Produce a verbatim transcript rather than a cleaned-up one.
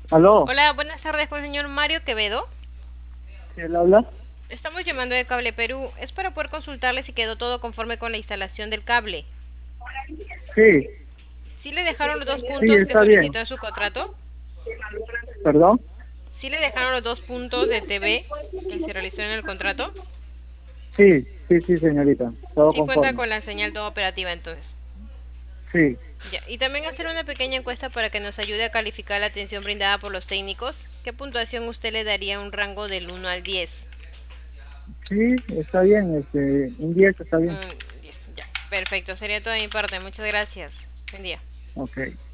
Aló, Hola, buenas tardes con el señor Mario Quevedo. ¿sí él habla? Estamos llamando de Cable Perú. Es para poder consultarle si quedó todo conforme con la instalación del cable. Sí, ¿Sí le dejaron los dos sí, puntos que está bien. solicitó en su contrato? ¿Perdón? ¿Sí le dejaron los dos puntos de T V que se realizó en el contrato? Sí, sí, sí, señorita, todo Sí cuenta conforme. con la señal toda operativa entonces. Sí, Ya. Y también hacer una pequeña encuesta para que nos ayude a calificar la atención brindada por los técnicos. ¿Qué puntuación usted le daría a un rango del uno al diez? sí, está bien, este, un diez está bien. Mm, diez. Ya. Perfecto, sería toda mi parte. Muchas gracias. Buen día. Ok.